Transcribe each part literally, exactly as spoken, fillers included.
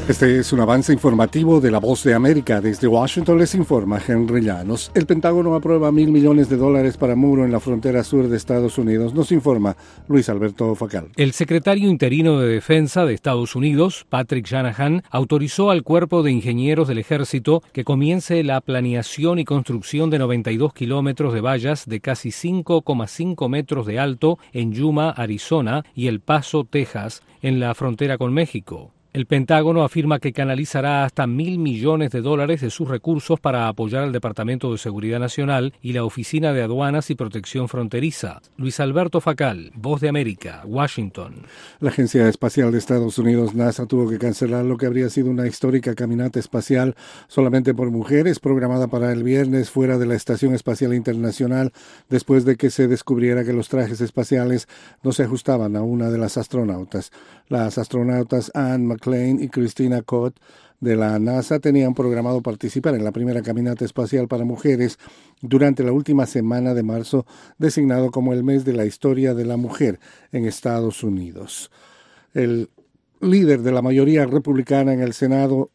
Este es un avance informativo de La Voz de América. Desde Washington les informa Henry Llanos. El Pentágono aprueba mil millones de dólares para muro en la frontera sur de Estados Unidos. Nos informa Luis Alberto Facal. El secretario interino de Defensa de Estados Unidos, Patrick Shanahan, autorizó al Cuerpo de Ingenieros del Ejército que comience la planeación y construcción de noventa y dos kilómetros de vallas de casi cinco coma cinco metros de alto en Yuma, Arizona, y El Paso, Texas, en la frontera con México. El Pentágono afirma que canalizará hasta mil millones de dólares de sus recursos para apoyar al Departamento de Seguridad Nacional y la Oficina de Aduanas y Protección Fronteriza. Luis Alberto Facal, Voz de América, Washington. La Agencia Espacial de Estados Unidos, NASA, tuvo que cancelar lo que habría sido una histórica caminata espacial solamente por mujeres, programada para el viernes fuera de la Estación Espacial Internacional, después de que se descubriera que los trajes espaciales no se ajustaban a una de las astronautas. Las astronautas Anne McClain y Christina Koch de la NASA tenían programado participar en la primera caminata espacial para mujeres durante la última semana de marzo, designado como el mes de la historia de la mujer en Estados Unidos. El líder de la mayoría republicana en el Senado,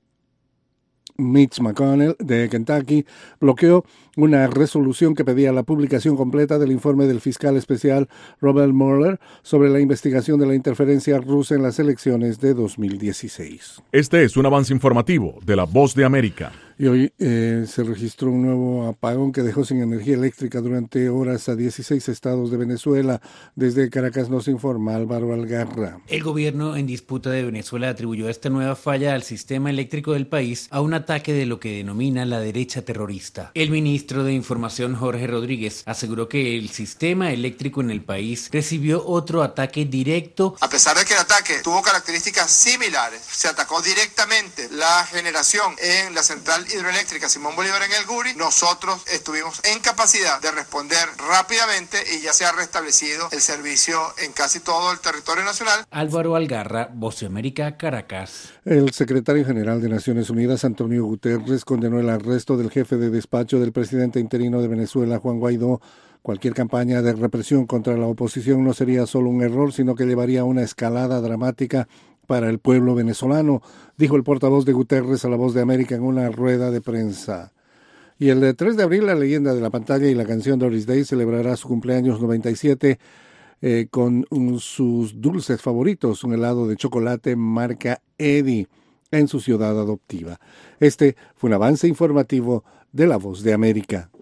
Mitch McConnell, de Kentucky, bloqueó una resolución que pedía la publicación completa del informe del fiscal especial Robert Mueller sobre la investigación de la interferencia rusa en las elecciones de dos mil dieciséis. Este es un avance informativo de La Voz de América. Y hoy eh, se registró un nuevo apagón que dejó sin energía eléctrica durante horas a dieciséis estados de Venezuela. Desde Caracas nos informa Álvaro Algarra. El gobierno en disputa de Venezuela atribuyó esta nueva falla al sistema eléctrico del país a un ataque de lo que denomina la derecha terrorista. El ministro de Información, Jorge Rodríguez, aseguró que el sistema eléctrico en el país recibió otro ataque directo. A pesar de que el ataque tuvo características similares, se atacó directamente la generación en la central hidroeléctrica Simón Bolívar en el Guri. Nosotros estuvimos en capacidad de responder rápidamente y ya se ha restablecido el servicio en casi todo el territorio nacional. Álvaro Algarra, Voz de América, Caracas. El secretario general de Naciones Unidas, Antonio Guterres, condenó el arresto del jefe de despacho del presidente interino de Venezuela, Juan Guaidó. Cualquier campaña de represión contra la oposición no sería solo un error, sino que llevaría a una escalada dramática para el pueblo venezolano, dijo el portavoz de Guterres a La Voz de América en una rueda de prensa. Y el tres de abril, la leyenda de la pantalla y la canción Doris Day celebrará su cumpleaños noventa y siete eh, con un, sus dulces favoritos, un helado de chocolate marca Eddie, en su ciudad adoptiva. Este fue un avance informativo de La Voz de América.